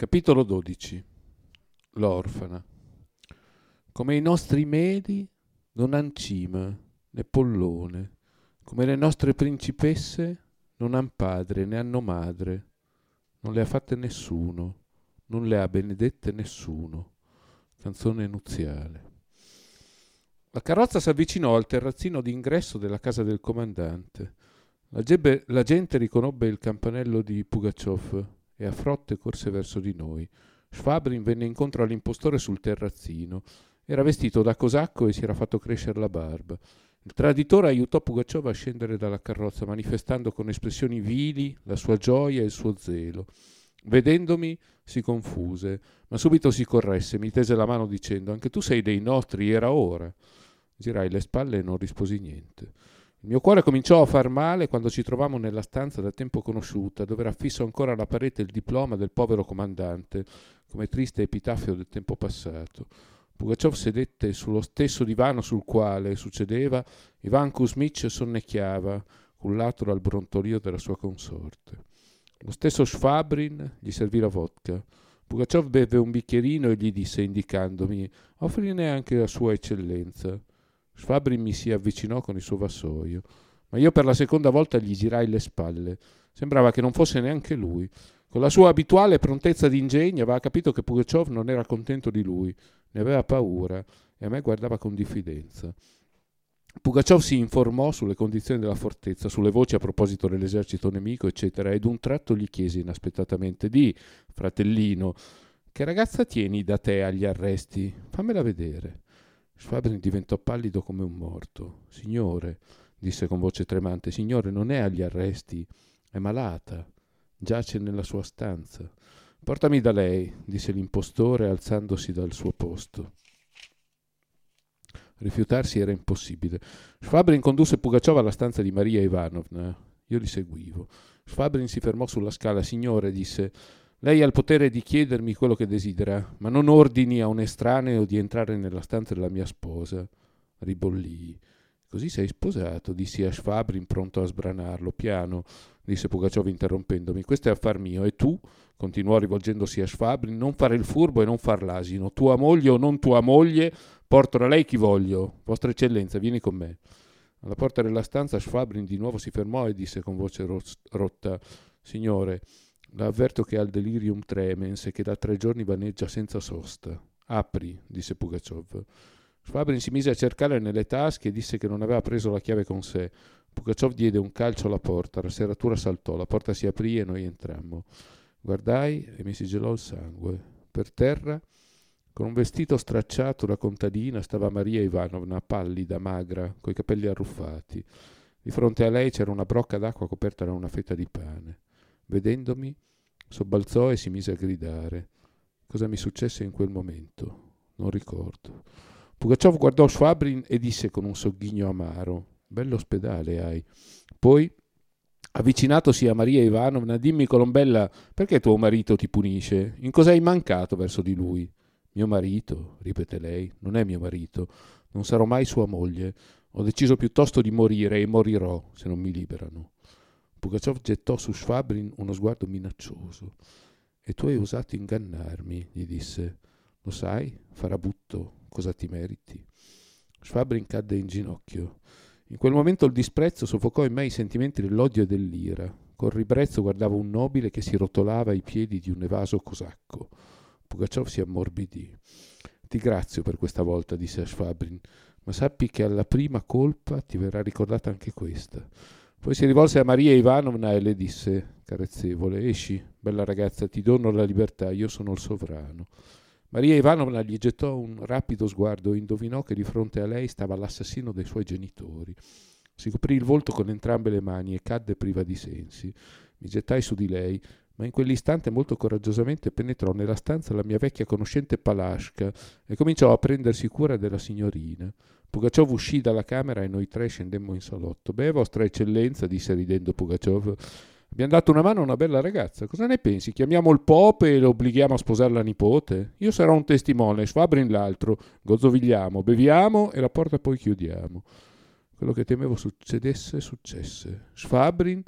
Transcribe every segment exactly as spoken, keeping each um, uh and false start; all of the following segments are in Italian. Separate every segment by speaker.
Speaker 1: Capitolo dodici. L'orfana. Come i nostri medi non han cima né pollone, come le nostre principesse non han padre né hanno madre, non le ha fatte nessuno, non le ha benedette nessuno. Canzone nuziale. La carrozza s'avvicinò al terrazzino d'ingresso della casa del comandante. La, gebbe, la gente riconobbe il campanello di Pugaciov e a frotte corse verso di noi. Švabrin venne incontro all'impostore sul terrazzino. Era vestito da cosacco e si era fatto crescere la barba. Il traditore aiutò Pugaciov a scendere dalla carrozza, manifestando con espressioni vili la sua gioia e il suo zelo. Vedendomi si confuse, ma subito si corresse, mi tese la mano dicendo: «Anche tu sei dei nostri, era ora». Girai le spalle e non risposi niente. Il mio cuore cominciò a far male quando ci trovammo nella stanza da tempo conosciuta, dove era fisso ancora alla parete il diploma del povero comandante, come triste epitaffio del tempo passato. Pugaciov sedette sullo stesso divano sul quale, succedeva, Ivan Kuzmich sonnecchiava, cullato dal brontolio della sua consorte. Lo stesso Švabrin gli servì la vodka. Pugaciov beve un bicchierino e gli disse, indicandomi: «Offrine anche a sua eccellenza». Švabrin mi si avvicinò con il suo vassoio, ma io per la seconda volta gli girai le spalle. Sembrava che non fosse neanche lui. Con la sua abituale prontezza d'ingegno aveva capito che Pugaciov non era contento di lui, ne aveva paura e a me guardava con diffidenza. Pugaciov si informò sulle condizioni della fortezza, sulle voci a proposito dell'esercito nemico, eccetera, ed un tratto gli chiese inaspettatamente: «Di, fratellino, che ragazza tieni da te agli arresti? Fammela vedere». Švabrin diventò pallido come un morto. «Signore», disse con voce tremante, «signore, non è agli arresti, è malata, giace nella sua stanza». «Portami da lei», disse l'impostore alzandosi dal suo posto. Rifiutarsi era impossibile. Švabrin condusse Pugaciov alla stanza di Maria Ivanovna. Io li seguivo. Švabrin si fermò sulla scala. «Signore», disse, «lei ha il potere di chiedermi quello che desidera, ma non ordini a un estraneo di entrare nella stanza della mia sposa». Ribollii. «Così sei sposato», dissi a Švabrin pronto a sbranarlo. «Piano», disse Pugaciov interrompendomi, «questo è affar mio, e tu», continuò rivolgendosi a Švabrin, «non fare il furbo e non far l'asino. Tua moglie o non tua moglie, porto da lei chi voglio. Vostra eccellenza, vieni con me». Alla porta della stanza Švabrin di nuovo si fermò e disse con voce rotta: «Signore, la avverto che ha il delirium tremens e che da tre giorni vaneggia senza sosta». «Apri», disse Pugaciov. Švabrin si mise a cercare nelle tasche e disse che non aveva preso la chiave con sé. Pugaciov diede un calcio alla porta, la serratura saltò, la porta si aprì e noi entrammo. Guardai e mi si gelò il sangue. Per terra, con un vestito stracciato da contadina, stava Maria Ivanovna, pallida, magra, coi capelli arruffati. Di fronte a lei c'era una brocca d'acqua coperta da una fetta di pane. Vedendomi, sobbalzò e si mise a gridare. Cosa mi successe in quel momento? Non ricordo. Pugaciov guardò Švabrin e disse con un sogghigno amaro: «Bell'ospedale hai». Poi, avvicinatosi a Maria Ivanovna: «Dimmi, Colombella, perché tuo marito ti punisce? In cosa hai mancato verso di lui?» «Mio marito», ripete lei, «non è mio marito. Non sarò mai sua moglie. Ho deciso piuttosto di morire e morirò se non mi liberano». Pugaciov gettò su Švabrin uno sguardo minaccioso. «E tu hai osato ingannarmi», gli disse. «Lo sai, farabutto, cosa ti meriti?» Švabrin cadde in ginocchio. In quel momento il disprezzo soffocò in me i sentimenti dell'odio e dell'ira. Con ribrezzo guardavo un nobile che si rotolava ai piedi di un evaso cosacco. Pugaciov si ammorbidì. «Ti grazio per questa volta», disse a Švabrin, «ma sappi che alla prima colpa ti verrà ricordata anche questa». Poi si rivolse a Maria Ivanovna e le disse, carezzevole: «Esci, bella ragazza, ti dono la libertà, io sono il sovrano». Maria Ivanovna gli gettò un rapido sguardo e indovinò che di fronte a lei stava l'assassino dei suoi genitori. Si coprì il volto con entrambe le mani e cadde priva di sensi. Mi gettai su di lei, ma in quell'istante molto coraggiosamente penetrò nella stanza la mia vecchia conoscente Palashka e cominciò a prendersi cura della signorina. Pugaciov uscì dalla camera e noi tre scendemmo in salotto. «Beh, vostra eccellenza», disse ridendo Pugaciov, «abbiamo dato una mano a una bella ragazza. Cosa ne pensi? Chiamiamo il Pope e lo obblighiamo a sposare la nipote? Io sarò un testimone, Švabrin l'altro. Gozzovigliamo, beviamo e la porta poi chiudiamo». Quello che temevo succedesse, successe. Švabrin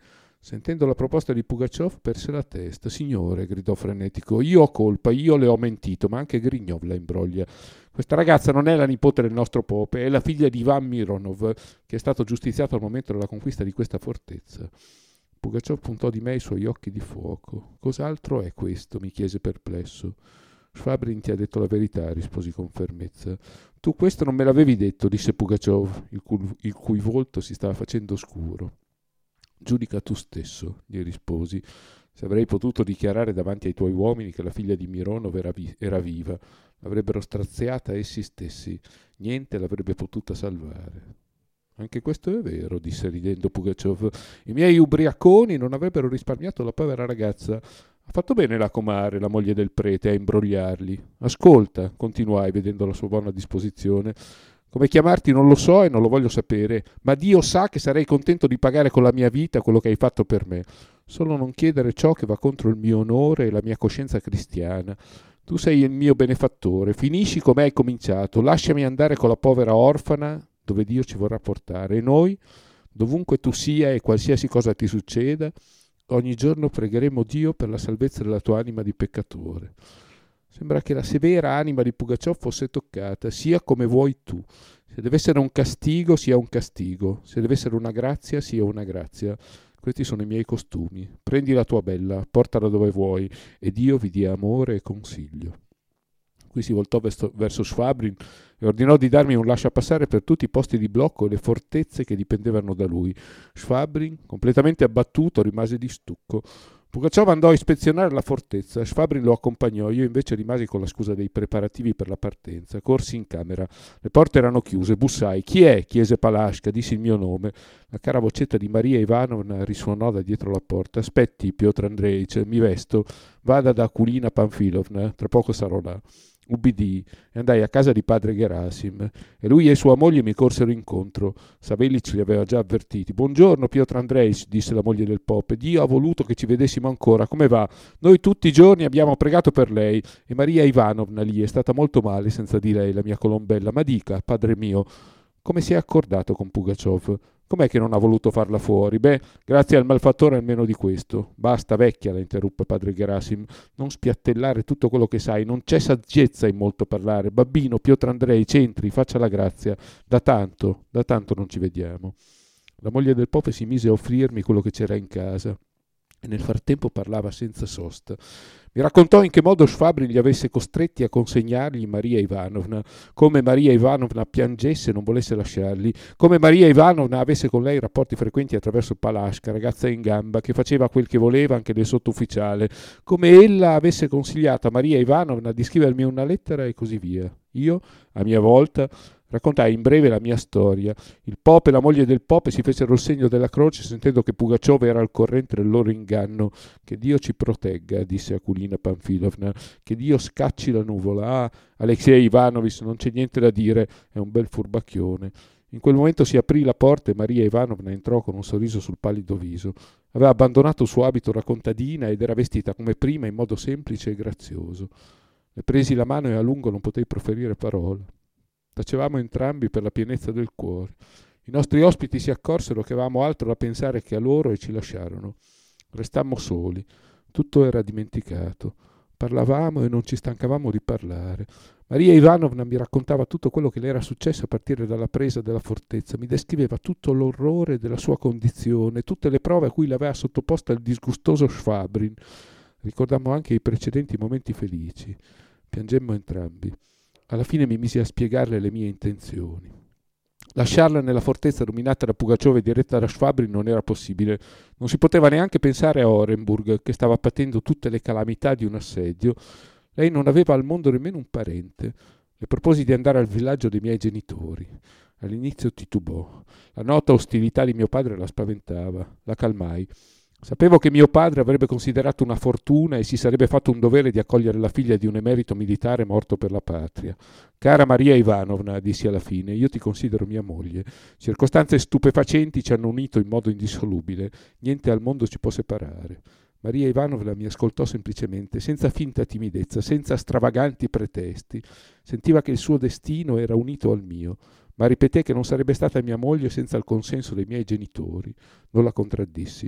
Speaker 1: Sentendo la proposta di Pugaciov perse la testa. «Signore», gridò frenetico, «io ho colpa, io le ho mentito, ma anche Grignov la imbroglia. Questa ragazza non è la nipote del nostro Pope, è la figlia di Ivan Mironov, che è stato giustiziato al momento della conquista di questa fortezza». Pugaciov puntò di me i suoi occhi di fuoco. «Cos'altro è questo?» mi chiese perplesso. «Shvabrin ti ha detto la verità», risposi con fermezza. «Tu questo non me l'avevi detto», disse Pugaciov, il cui, il cui volto si stava facendo scuro. «Giudica tu stesso», gli risposi. «Se avrei potuto dichiarare davanti ai tuoi uomini che la figlia di Mironov era, vi- era viva, l'avrebbero straziata essi stessi. Niente l'avrebbe potuta salvare». «Anche questo è vero», disse ridendo Pugaciov. «I miei ubriaconi non avrebbero risparmiato la povera ragazza. Ha fatto bene la comare, la moglie del prete, a imbrogliarli. Ascolta», continuai, vedendo la sua buona disposizione, «come chiamarti non lo so e non lo voglio sapere, ma Dio sa che sarei contento di pagare con la mia vita quello che hai fatto per me. Solo non chiedere ciò che va contro il mio onore e la mia coscienza cristiana. Tu sei il mio benefattore, finisci come hai cominciato, lasciami andare con la povera orfana dove Dio ci vorrà portare, e noi, dovunque tu sia e qualsiasi cosa ti succeda, ogni giorno pregheremo Dio per la salvezza della tua anima di peccatore». Sembra che la severa anima di Pugaciov fosse toccata. «Sia come vuoi tu. Se deve essere un castigo, sia un castigo. Se deve essere una grazia, sia una grazia. Questi sono i miei costumi. Prendi la tua bella, portala dove vuoi, e Dio vi dia amore e consiglio». Qui si voltò verso, verso Shvabrin e ordinò di darmi un lasciapassare per tutti i posti di blocco e le fortezze che dipendevano da lui. Shvabrin, completamente abbattuto, rimase di stucco. Pugaciov andò a ispezionare la fortezza, Shvabrin lo accompagnò, io invece rimasi con la scusa dei preparativi per la partenza. Corsi in camera, le porte erano chiuse, bussai. «Chi è?» chiese Palashka, dissi il mio nome. La cara vocetta di Maria Ivanovna risuonò da dietro la porta. «Aspetti, Piotr Andreevich, mi vesto, vada da Akulina Panfilovna, tra poco sarò là». Ubbidii e andai a casa di padre Gerasim, e lui e sua moglie mi corsero incontro. Savelic li aveva già avvertiti. «Buongiorno, Piotr Andreevich», disse la moglie del Pope. «Dio ha voluto che ci vedessimo ancora. Come va? Noi tutti i giorni abbiamo pregato per lei, e Maria Ivanovna lì è stata molto male senza di lei, la mia colombella. Ma dica, padre mio, come si è accordato con Pugaciov? Com'è che non ha voluto farla fuori? Beh, grazie al malfattore almeno di questo». «Basta, vecchia», la interruppe padre Gerasim, «non spiattellare tutto quello che sai, non c'è saggezza in molto parlare. Babbino, Piotr Andreevich, entri, faccia la grazia. Da tanto, da tanto non ci vediamo». La moglie del Pope si mise a offrirmi quello che c'era in casa e nel frattempo parlava senza sosta. Mi raccontò in che modo Shvabrin li avesse costretti a consegnargli Maria Ivanovna, come Maria Ivanovna piangesse e non volesse lasciarli, come Maria Ivanovna avesse con lei rapporti frequenti attraverso Palashka, ragazza in gamba, che faceva quel che voleva anche del sottufficiale, come ella avesse consigliato a Maria Ivanovna di scrivermi una lettera e così via. Io, a mia volta, raccontai in breve la mia storia. Il Pope e la moglie del Pope si fecero il segno della croce sentendo che Pugaciov era al corrente del loro inganno. «Che Dio ci protegga», disse Akulina Panfilovna, «che Dio scacci la nuvola. Ah, Alexei Ivanovich, non c'è niente da dire, è un bel furbacchione». In quel momento si aprì la porta e Maria Ivanovna entrò con un sorriso sul pallido viso. Aveva abbandonato il suo abito da contadina ed era vestita come prima in modo semplice e grazioso. Le presi la mano e a lungo non potei proferire parola. Tacevamo entrambi per la pienezza del cuore. I nostri ospiti si accorsero che avevamo altro da pensare che a loro e ci lasciarono. Restammo soli. Tutto era dimenticato. Parlavamo e non ci stancavamo di parlare. Maria Ivanovna mi raccontava tutto quello che le era successo a partire dalla presa della fortezza. Mi descriveva tutto l'orrore della sua condizione, tutte le prove a cui l'aveva sottoposta il disgustoso Shvabrin. Ricordammo anche i precedenti momenti felici. Piangemmo entrambi. Alla fine mi misi a spiegarle le mie intenzioni. Lasciarla nella fortezza dominata da Pugaciov e diretta da Shvabrin non era possibile. Non si poteva neanche pensare a Orenburg, che stava patendo tutte le calamità di un assedio. Lei non aveva al mondo nemmeno un parente. Le proposi di andare al villaggio dei miei genitori. All'inizio titubò. La nota ostilità di mio padre la spaventava. La calmai. Sapevo che mio padre avrebbe considerato una fortuna e si sarebbe fatto un dovere di accogliere la figlia di un emerito militare morto per la patria. «Cara Maria Ivanovna», dissi alla fine, «io ti considero mia moglie. Circostanze stupefacenti ci hanno unito in modo indissolubile. Niente al mondo ci può separare». Maria Ivanovna mi ascoltò semplicemente, senza finta timidezza, senza stravaganti pretesti. Sentiva che il suo destino era unito al mio, ma ripeté che non sarebbe stata mia moglie senza il consenso dei miei genitori. Non la contraddissi.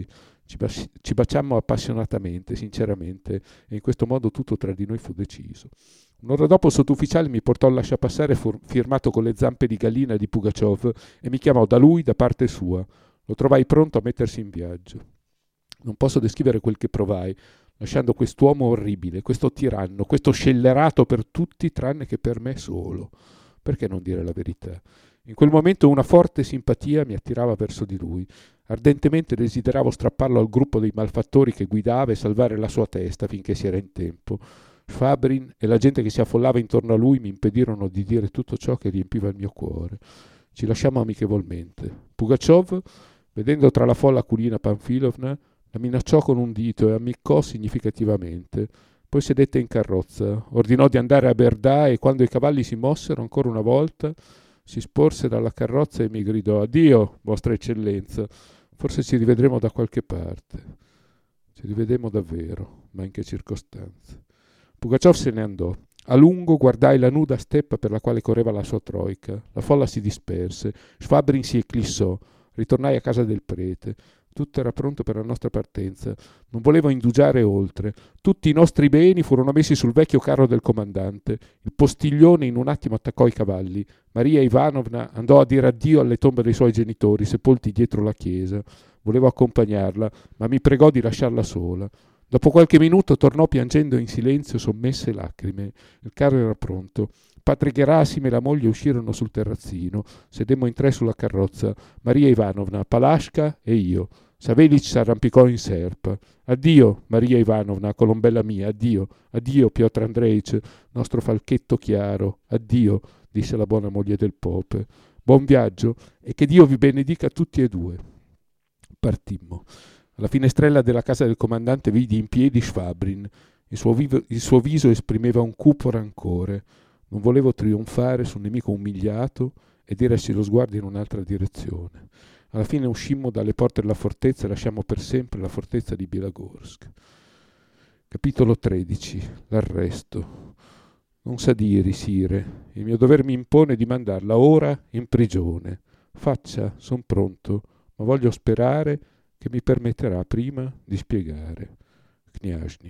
Speaker 1: Ci, baci- ci baciammo appassionatamente, sinceramente, e in questo modo tutto tra di noi fu deciso. Un'ora dopo il sottufficiale mi portò il lasciapassare fur- firmato con le zampe di gallina di Pugaciov e mi chiamò da lui da parte sua. Lo trovai pronto a mettersi in viaggio. Non posso descrivere quel che provai, lasciando quest'uomo orribile, questo tiranno, questo scellerato per tutti tranne che per me solo. Perché non dire la verità? In quel momento una forte simpatia mi attirava verso di lui. Ardentemente desideravo strapparlo al gruppo dei malfattori che guidava e salvare la sua testa finché si era in tempo. Schwabrin e la gente che si affollava intorno a lui mi impedirono di dire tutto ciò che riempiva il mio cuore. Ci lasciammo amichevolmente. Pugaciov, vedendo tra la folla Akulina Panfilovna, la minacciò con un dito e ammiccò significativamente. Poi sedette in carrozza, ordinò di andare a Berdà e quando i cavalli si mossero ancora una volta si sporse dalla carrozza e mi gridò: «Addio, vostra eccellenza, forse ci rivedremo da qualche parte». Ci rivedemmo davvero, ma in che circostanze. Pugaciov se ne andò. A lungo guardai la nuda steppa per la quale correva la sua troika. La folla si disperse. Schwabrin si eclissò. Ritornai a casa del prete. Tutto era pronto per la nostra partenza. Non volevo indugiare oltre. Tutti i nostri beni furono messi sul vecchio carro del comandante. Il postiglione in un attimo attaccò i cavalli. Maria Ivanovna andò a dire addio alle tombe dei suoi genitori, sepolti dietro la chiesa. Volevo accompagnarla, ma mi pregò di lasciarla sola. Dopo qualche minuto tornò piangendo in silenzio, sommesse lacrime. Il carro era pronto. Padre Gerasim e la moglie uscirono sul terrazzino. Sedemmo in tre sulla carrozza. Maria Ivanovna, Palashka e io. Savelic s'arrampicò in serpa. «Addio, Maria Ivanovna, colombella mia, addio, addio, Piotr Andreich, nostro falchetto chiaro, addio», disse la buona moglie del Pope. «Buon viaggio e che Dio vi benedica tutti e due». Partimmo. Alla finestrella della casa del comandante vidi in piedi Schwabrin. Il suo, vivo, il suo viso esprimeva un cupo rancore. Non volevo trionfare sul nemico umiliato e diressi lo sguardo in un'altra direzione. Alla fine uscimmo dalle porte della fortezza e lasciammo per sempre la fortezza di Bilagorsk. Capitolo tredici. L'arresto. Non sa dire, sire. Il mio dover mi impone di mandarla ora in prigione. Faccia, son pronto, ma voglio sperare che mi permetterà prima di spiegare. Kniazhnin.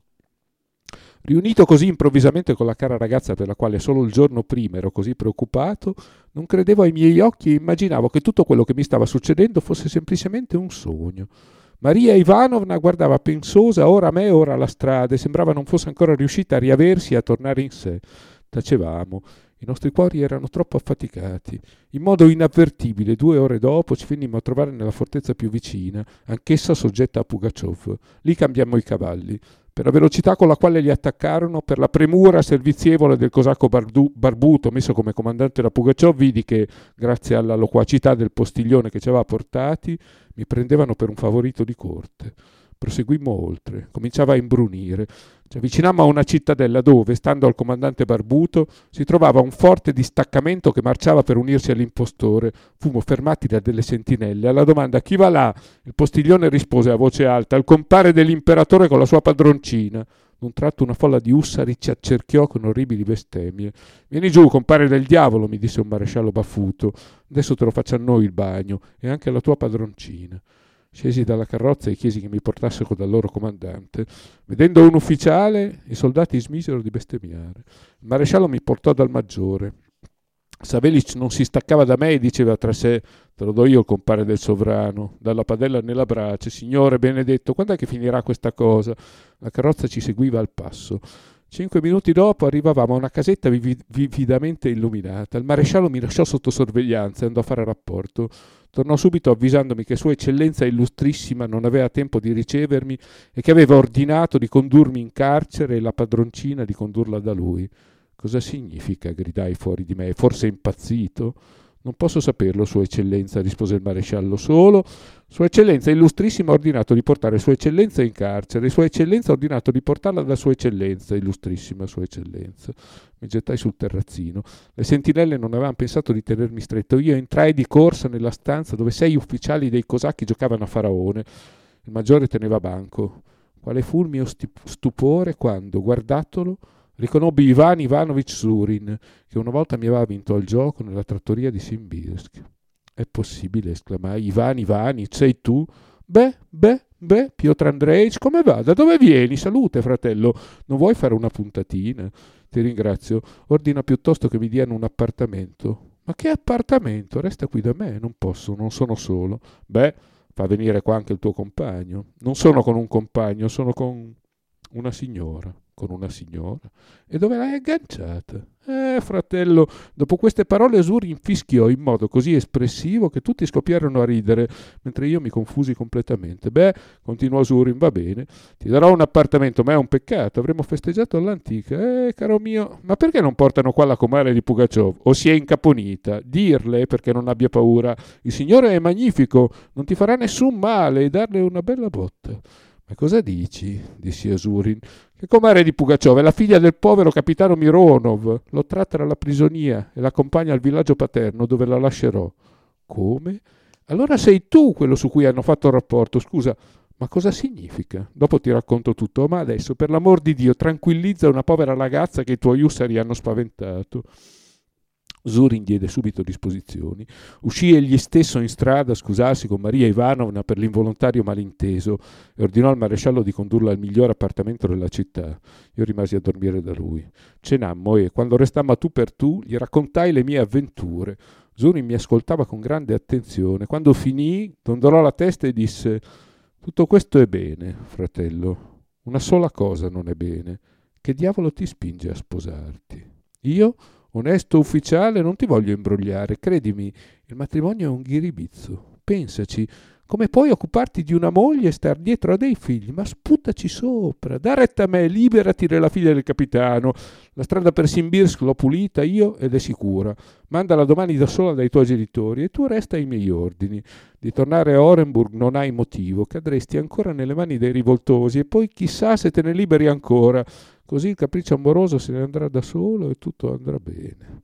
Speaker 1: Riunito così improvvisamente con la cara ragazza per la quale solo il giorno prima ero così preoccupato, non credevo ai miei occhi e immaginavo che tutto quello che mi stava succedendo fosse semplicemente un sogno. Maria Ivanovna guardava pensosa ora a me ora alla strada e sembrava non fosse ancora riuscita a riaversi e a tornare in sé. Tacevamo. I nostri cuori erano troppo affaticati. In modo inavvertibile, due ore dopo, ci finimmo a trovare nella fortezza più vicina, anch'essa soggetta a Pugaciov. Lì cambiammo i cavalli. Per la velocità con la quale li attaccarono, per la premura servizievole del cosacco bardu- barbuto messo come comandante da Pugaciov, vidi che, grazie alla loquacità del postiglione che ci aveva portati, mi prendevano per un favorito di corte. Proseguimmo oltre. Cominciava a imbrunire. Ci avvicinammo a una cittadella dove, stando al comandante barbuto, si trovava un forte distaccamento che marciava per unirsi all'impostore. Fummo fermati da delle sentinelle. Alla domanda «Chi va là?» il postiglione rispose a voce alta «Il compare dell'imperatore con la sua padroncina». D'un tratto una folla di ussari ci accerchiò con orribili bestemmie. «Vieni giù, compare del diavolo», mi disse un maresciallo baffuto. «Adesso te lo faccia a noi il bagno e anche alla tua padroncina». Scesi dalla carrozza e chiesi che mi portassero dal loro comandante. Vedendo un ufficiale, i soldati smisero di bestemmiare. Il maresciallo mi portò dal maggiore. Savelic non si staccava da me e diceva tra sé: «Te lo do io il compare del sovrano». Dalla padella nella brace: «Signore benedetto, quando è che finirà questa cosa?» La carrozza ci seguiva al passo. Cinque minuti dopo arrivavamo a una casetta vivid- vividamente illuminata. Il maresciallo mi lasciò sotto sorveglianza e andò a fare rapporto. Tornò subito avvisandomi che Sua Eccellenza Illustrissima non aveva tempo di ricevermi e che aveva ordinato di condurmi in carcere e la padroncina di condurla da lui. «Cosa significa?» gridai fuori di me. «È forse impazzito?» «Non posso saperlo, Sua Eccellenza», rispose il maresciallo. «Solo Sua Eccellenza Illustrissima ha ordinato di portare Sua Eccellenza in carcere e Sua Eccellenza ha ordinato di portarla da Sua Eccellenza, Illustrissima Sua Eccellenza». Mi gettai sul terrazzino. Le sentinelle non avevano pensato di tenermi stretto. Io entrai di corsa nella stanza dove sei ufficiali dei cosacchi giocavano a faraone. Il maggiore teneva banco. Quale fu il mio stupore quando, guardatolo, riconobbi Ivan Ivanovich Surin, che una volta mi aveva vinto al gioco nella trattoria di Simbirsk. «È possibile», esclamai. «Ivan Ivanich, sei tu? Beh, beh, beh, Piotr Andreevich, come va? Da dove vieni? Salute, fratello. Non vuoi fare una puntatina? Ti ringrazio. Ordina piuttosto che mi diano un appartamento. Ma che appartamento? Resta qui da me, non posso, non sono solo. Beh, fa venire qua anche il tuo compagno. Non sono con un compagno, sono con una signora. Con una signora? E dove l'hai agganciata? Eh, fratello, dopo queste parole Zurin fischiò in modo così espressivo che tutti scoppiarono a ridere, mentre io mi confusi completamente. Beh, continuò Zurin, va bene, ti darò un appartamento, ma è un peccato, avremmo festeggiato all'antica. Eh, caro mio, ma perché non portano qua la comare di Pugaciov? O si è incaponita? Dirle perché non abbia paura. Il signore è magnifico, non ti farà nessun male, e darle una bella botta. Ma cosa dici? Dissi a Zurin. Che comare di Pugaciov è la figlia del povero capitano Mironov. L'ho tratta dalla prigionia e l'accompagna al villaggio paterno dove la lascerò. Come? Allora sei tu quello su cui hanno fatto il rapporto. Scusa, ma cosa significa? Dopo ti racconto tutto, ma adesso, per l'amor di Dio, tranquillizza una povera ragazza che i tuoi ussari hanno spaventato. Zurin diede subito disposizioni. Uscì egli stesso in strada a scusarsi con Maria Ivanovna per l'involontario malinteso e ordinò al maresciallo di condurla al miglior appartamento della città. Io rimasi a dormire da lui. Cenammo e, quando restammo a tu per tu, gli raccontai le mie avventure. Zurin mi ascoltava con grande attenzione. Quando finì, dondolò la testa e disse: «Tutto questo è bene, fratello. Una sola cosa non è bene. Che diavolo ti spinge a sposarti? Io, onesto ufficiale, non ti voglio imbrogliare, credimi, il matrimonio è un ghiribizzo. Pensaci, come puoi occuparti di una moglie e star dietro a dei figli? Ma sputaci sopra, da retta a me, liberati della figlia del capitano. La strada per Simbirsk l'ho pulita io ed è sicura. Mandala domani da sola dai tuoi genitori e tu resta ai miei ordini. Di tornare a Orenburg non hai motivo, cadresti ancora nelle mani dei rivoltosi e poi chissà se te ne liberi ancora. Così il capriccio amoroso se ne andrà da solo e tutto andrà bene».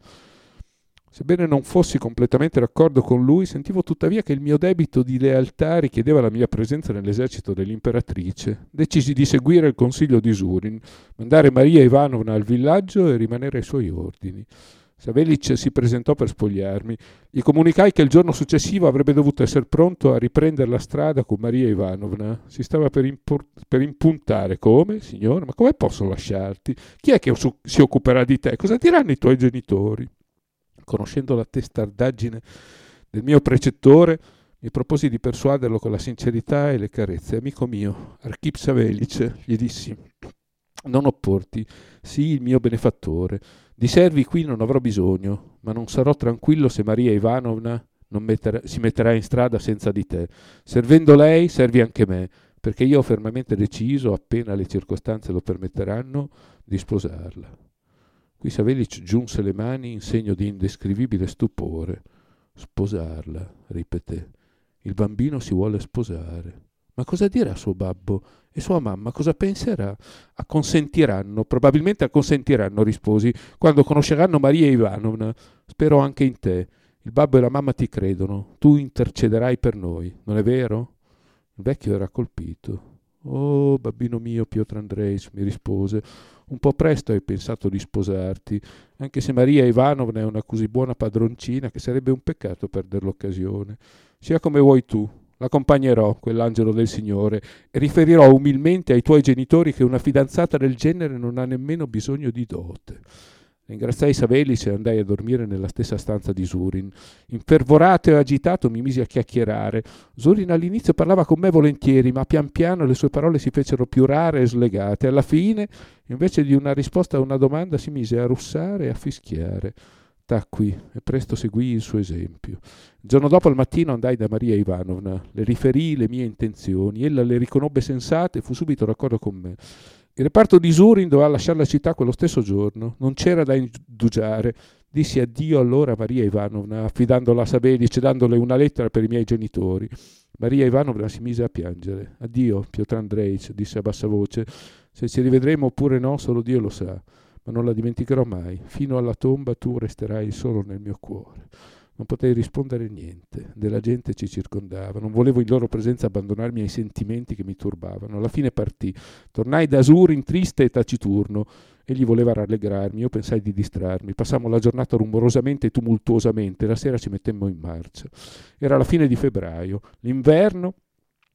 Speaker 1: Sebbene non fossi completamente d'accordo con lui, sentivo tuttavia che il mio debito di lealtà richiedeva la mia presenza nell'esercito dell'imperatrice. Decisi di seguire il consiglio di Zurin, mandare Maria Ivanovna al villaggio e rimanere ai suoi ordini. Savelic si presentò per spogliarmi. Gli comunicai che il giorno successivo avrebbe dovuto essere pronto a riprendere la strada con Maria Ivanovna. Si stava per, impor- per impuntare. «Come, signore? Ma come posso lasciarti? Chi è che su- si occuperà di te? Cosa diranno i tuoi genitori?» Conoscendo la testardaggine del mio precettore, mi proposi di persuaderlo con la sincerità e le carezze. «Amico mio, Archip Savelic», gli dissi, «non opporti, sii il mio benefattore. Di servi qui non avrò bisogno, ma non sarò tranquillo se Maria Ivanovna non metterà, si metterà in strada senza di te. Servendo lei, servi anche me, perché io ho fermamente deciso, appena le circostanze lo permetteranno, di sposarla». Qui Savelic giunse le mani in segno di indescrivibile stupore. «Sposarla», ripeté. «Il bambino si vuole sposare. Ma cosa dirà suo babbo? E sua mamma cosa penserà?» «Acconsentiranno, probabilmente acconsentiranno», risposi, «quando conosceranno Maria Ivanovna. Spero anche in te. Il babbo e la mamma ti credono. Tu intercederai per noi, non è vero?» Il vecchio era colpito. «Oh, babbino mio, Piotr Andreevich», mi rispose, «un po' presto hai pensato di sposarti, anche se Maria Ivanovna è una così buona padroncina che sarebbe un peccato perdere l'occasione. Sia come vuoi tu, l'accompagnerò, quell'angelo del Signore, e riferirò umilmente ai tuoi genitori che una fidanzata del genere non ha nemmeno bisogno di dote». Ringraziai Savelic e andai a dormire nella stessa stanza di Zurin. Infervorato e agitato mi misi a chiacchierare. Zurin all'inizio parlava con me volentieri, ma pian piano le sue parole si fecero più rare e slegate. Alla fine, invece di una risposta a una domanda, si mise a russare e a fischiare. Tacqui e presto seguii il suo esempio. Il giorno dopo al mattino andai da Maria Ivanovna. Le riferii le mie intenzioni. Ella le riconobbe sensate e fu subito d'accordo con me. Il reparto di Zurin doveva lasciare la città quello stesso giorno. Non c'era da indugiare. Dissi addio allora a Maria Ivanovna, affidandola a Savelic e dandole una lettera per i miei genitori. Maria Ivanovna si mise a piangere. «Addio, Piotr Andreevich», disse a bassa voce. «Se ci rivedremo oppure no, solo Dio lo sa. Ma non la dimenticherò mai. Fino alla tomba tu resterai solo nel mio cuore». Non potei rispondere niente. Della gente ci circondava. Non volevo in loro presenza abbandonarmi ai sentimenti che mi turbavano. Alla fine partì. Tornai da Zurin triste e taciturno. Egli voleva rallegrarmi. Io pensai di distrarmi. Passammo la giornata rumorosamente e tumultuosamente. La sera ci mettemmo in marcia. Era la fine di febbraio. L'inverno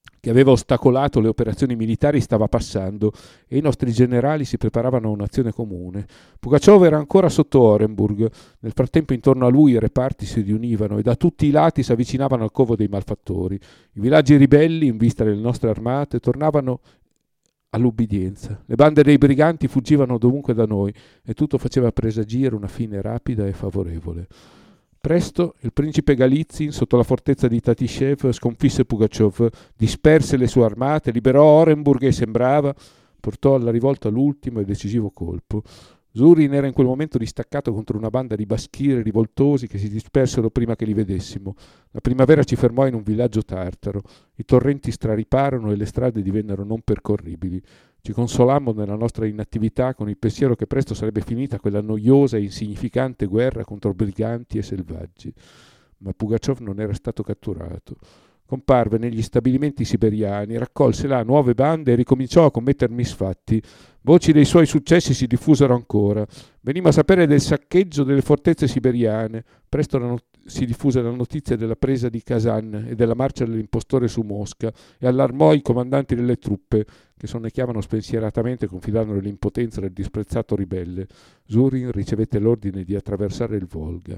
Speaker 1: che aveva ostacolato le operazioni militari stava passando e i nostri generali si preparavano a un'azione comune. Pugaciov era ancora sotto Orenburg. Nel frattempo intorno a lui i reparti si riunivano e da tutti i lati si avvicinavano al covo dei malfattori. I villaggi ribelli, in vista delle nostre armate, tornavano all'ubbidienza. Le bande dei briganti fuggivano dovunque da noi e tutto faceva presagire una fine rapida e favorevole. Presto il principe Galizin, sotto la fortezza di Tatiscev, sconfisse Pugaciov, disperse le sue armate, liberò Orenburg e sembrava portò alla rivolta l'ultimo e decisivo colpo. Zurin era in quel momento distaccato contro una banda di baschiri rivoltosi che si dispersero prima che li vedessimo. La primavera ci fermò in un villaggio tartaro. I torrenti strariparono e le strade divennero non percorribili. Ci consolammo nella nostra inattività con il pensiero che presto sarebbe finita quella noiosa e insignificante guerra contro briganti e selvaggi. Ma Pugaciov non era stato catturato. Comparve negli stabilimenti siberiani, raccolse là nuove bande e ricominciò a commettere misfatti. Voci dei suoi successi si diffusero ancora. Venimmo a sapere del saccheggio delle fortezze siberiane. Presto la not- si diffuse la notizia della presa di Kazan e della marcia dell'impostore su Mosca e allarmò i comandanti delle truppe, che sonnecchiavano spensieratamente confidando nell'impotenza del disprezzato ribelle. Zurin ricevette l'ordine di attraversare il Volga.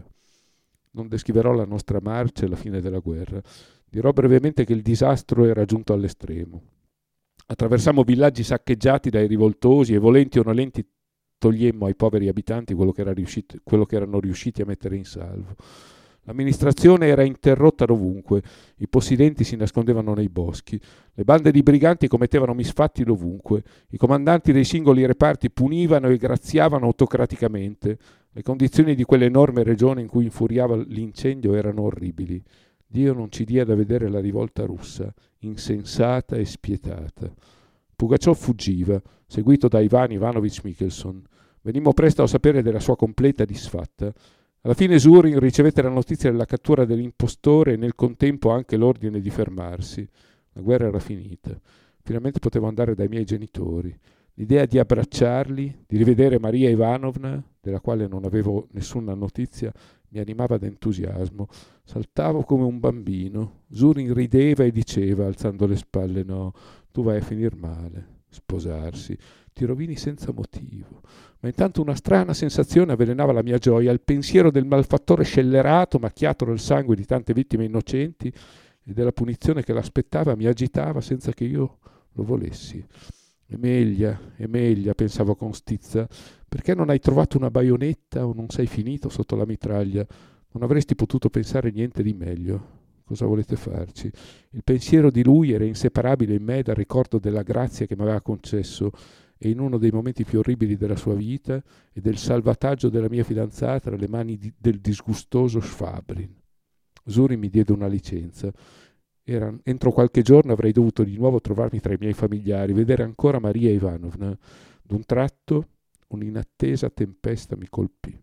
Speaker 1: Non descriverò la nostra marcia e la fine della guerra. Dirò brevemente che il disastro era giunto all'estremo. Attraversammo villaggi saccheggiati dai rivoltosi e volenti o nolenti togliemmo ai poveri abitanti quello che, era riuscito, quello che erano riusciti a mettere in salvo. L'amministrazione era interrotta dovunque, i possidenti si nascondevano nei boschi, le bande di briganti commettevano misfatti dovunque, i comandanti dei singoli reparti punivano e graziavano autocraticamente. Le condizioni di quell'enorme regione in cui infuriava l'incendio erano orribili. Dio non ci dia da vedere la rivolta russa, insensata e spietata. Pugaciov fuggiva, seguito da Ivan Ivanovich Mikhelson. Venimmo presto a sapere della sua completa disfatta. Alla fine Zurin ricevette la notizia della cattura dell'impostore e nel contempo anche l'ordine di fermarsi. La guerra era finita. Finalmente potevo andare dai miei genitori. L'idea di abbracciarli, di rivedere Maria Ivanovna, della quale non avevo nessuna notizia, mi animava d'entusiasmo. Saltavo come un bambino. Zurin rideva e diceva, alzando le spalle: no, tu vai a finir male. Sposarsi. Ti rovini senza motivo. Ma intanto una strana sensazione avvelenava la mia gioia, il pensiero del malfattore scellerato, macchiato dal sangue di tante vittime innocenti e della punizione che l'aspettava, mi agitava senza che io lo volessi. Emeglia, Emeglia, pensavo con stizza, perché non hai trovato una baionetta o non sei finito sotto la mitraglia? Non avresti potuto pensare niente di meglio. Cosa volete farci? Il pensiero di lui era inseparabile in me dal ricordo della grazia che mi aveva concesso e in uno dei momenti più orribili della sua vita e del salvataggio della mia fidanzata dalle mani di, del disgustoso Schwabrin. Zurin mi diede una licenza. Era, entro qualche giorno avrei dovuto di nuovo trovarmi tra i miei familiari, vedere ancora Maria Ivanovna. D'un tratto un'inattesa tempesta mi colpì.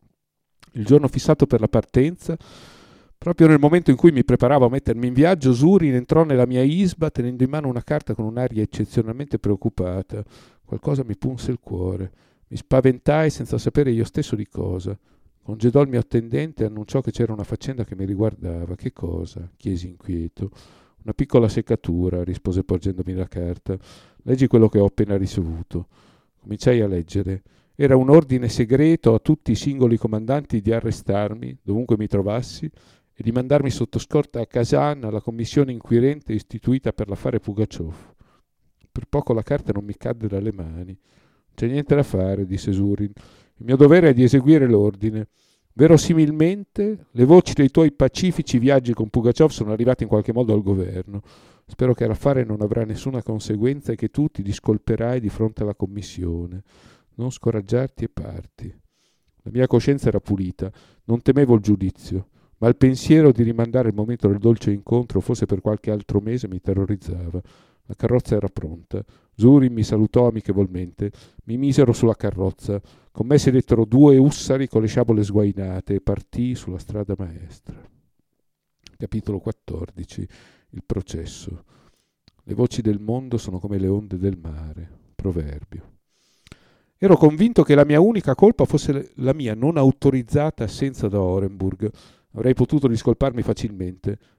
Speaker 1: Il giorno fissato per la partenza, proprio nel momento in cui mi preparavo a mettermi in viaggio, Zurin entrò nella mia isba tenendo in mano una carta con un'aria eccezionalmente preoccupata. Qualcosa mi punse il cuore. Mi spaventai senza sapere io stesso di cosa. Congedò il mio attendente e annunciò che c'era una faccenda che mi riguardava. Che cosa? Chiesi inquieto. Una piccola seccatura, rispose porgendomi la carta. Leggi quello che ho appena ricevuto. Cominciai a leggere. Era un ordine segreto a tutti i singoli comandanti di arrestarmi, dovunque mi trovassi, e di mandarmi sotto scorta a Kazan alla commissione inquirente istituita per l'affare Pugaciov. Per poco la carta non mi cadde dalle mani. C'è niente da fare, disse Zurin. Il mio dovere è di eseguire l'ordine. Verosimilmente le voci dei tuoi pacifici viaggi con Pugaciov sono arrivate in qualche modo al governo. Spero che l'affare non avrà nessuna conseguenza e che tu ti discolperai di fronte alla commissione. Non scoraggiarti e parti. La mia coscienza era pulita, non temevo il giudizio, ma il pensiero di rimandare il momento del dolce incontro, fosse per qualche altro mese, mi terrorizzava. La carrozza era pronta. Zurin mi salutò amichevolmente. Mi misero sulla carrozza. Con me sedettero due ussari con le sciabole sguainate e partii sulla strada maestra. Capitolo quattordici. Il processo. Le voci del mondo sono come le onde del mare. Proverbio. Ero convinto che la mia unica colpa fosse la mia non autorizzata assenza da Orenburg. Avrei potuto discolparmi facilmente.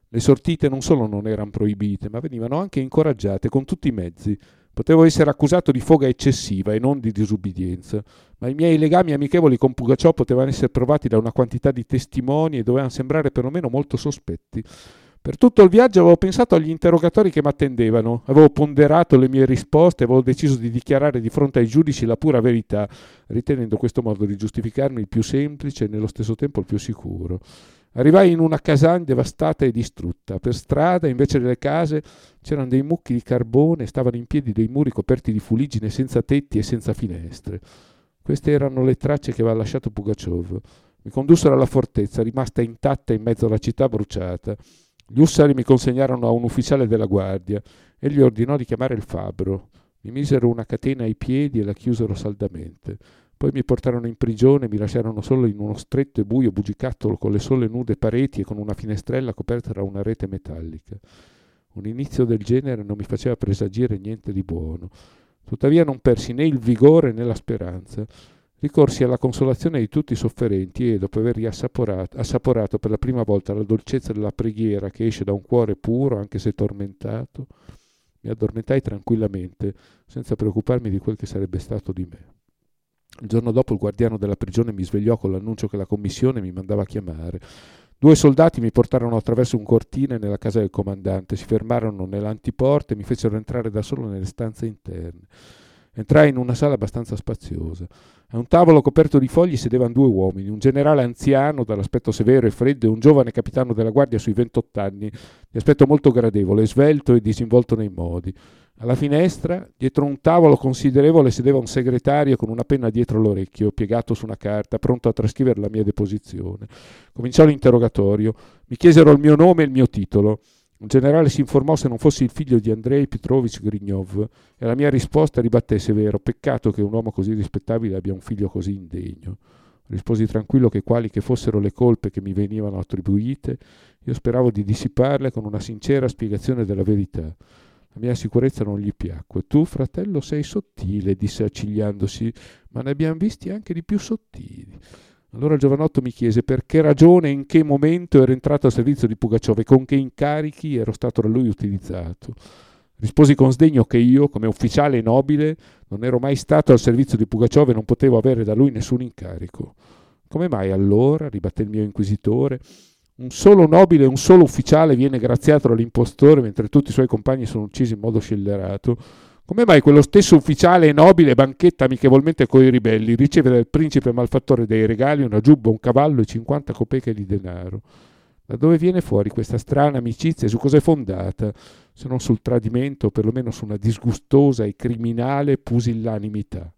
Speaker 1: Le sortite non solo non erano proibite, ma venivano anche incoraggiate con tutti i mezzi. Potevo essere accusato di foga eccessiva e non di disubbidienza, ma i miei legami amichevoli con Pugaciò potevano essere provati da una quantità di testimoni e dovevano sembrare perlomeno molto sospetti. Per tutto il viaggio avevo pensato agli interrogatori che mi attendevano, avevo ponderato le mie risposte, avevo deciso di dichiarare di fronte ai giudici la pura verità, ritenendo questo modo di giustificarmi il più semplice e nello stesso tempo il più sicuro. Arrivai in una caserma devastata e distrutta. Per strada, invece delle case, c'erano dei mucchi di carbone e stavano in piedi dei muri coperti di fuliggine senza tetti e senza finestre. Queste erano le tracce che aveva lasciato Pugaciov. Mi condussero alla fortezza, rimasta intatta in mezzo alla città bruciata. Gli ussari mi consegnarono a un ufficiale della guardia. Egli ordinò di chiamare il fabbro. Mi misero una catena ai piedi e la chiusero saldamente. Poi mi portarono in prigione e mi lasciarono solo in uno stretto e buio bugigattolo con le sole nude pareti e con una finestrella coperta da una rete metallica. Un inizio del genere non mi faceva presagire niente di buono. Tuttavia non persi né il vigore né la speranza. Ricorsi alla consolazione di tutti i sofferenti e, dopo aver riassaporato assaporato per la prima volta la dolcezza della preghiera che esce da un cuore puro, anche se tormentato, mi addormentai tranquillamente, senza preoccuparmi di quel che sarebbe stato di me. Il giorno dopo il guardiano della prigione mi svegliò con l'annuncio che la commissione mi mandava a chiamare. Due soldati mi portarono attraverso un cortile nella casa del comandante, si fermarono nell'antiporta e mi fecero entrare da solo nelle stanze interne. Entrai in una sala abbastanza spaziosa. A un tavolo coperto di fogli sedevano due uomini, un generale anziano dall'aspetto severo e freddo e un giovane capitano della guardia sui ventotto anni, di aspetto molto gradevole, svelto e disinvolto nei modi. Alla finestra, dietro un tavolo considerevole, sedeva un segretario con una penna dietro l'orecchio, piegato su una carta, pronto a trascrivere la mia deposizione. Cominciò l'interrogatorio. Mi chiesero il mio nome e il mio titolo. Il generale si informò se non fossi il figlio di Andrei Petrovich Grignov e la mia risposta ribatté severo: peccato che un uomo così rispettabile abbia un figlio così indegno. Risposi tranquillo che quali che fossero le colpe che mi venivano attribuite, io speravo di dissiparle con una sincera spiegazione della verità. La mia sicurezza non gli piacque. Tu, fratello, sei sottile, disse accigliandosi, ma ne abbiamo visti anche di più sottili. Allora il giovanotto mi chiese per che ragione e in che momento ero entrato al servizio di Pugaciov e con che incarichi ero stato da lui utilizzato. Risposi con sdegno che io, come ufficiale nobile, non ero mai stato al servizio di Pugaciov e non potevo avere da lui nessun incarico. Come mai allora, ribatté il mio inquisitore, un solo nobile e un solo ufficiale viene graziato dall'impostore mentre tutti i suoi compagni sono uccisi in modo scellerato? Come mai quello stesso ufficiale e nobile banchetta amichevolmente coi ribelli, riceve dal principe malfattore dei regali, una giubba, un cavallo e cinquanta copeche di denaro? Da dove viene fuori questa strana amicizia e su cosa è fondata, se non sul tradimento o perlomeno su una disgustosa e criminale pusillanimità?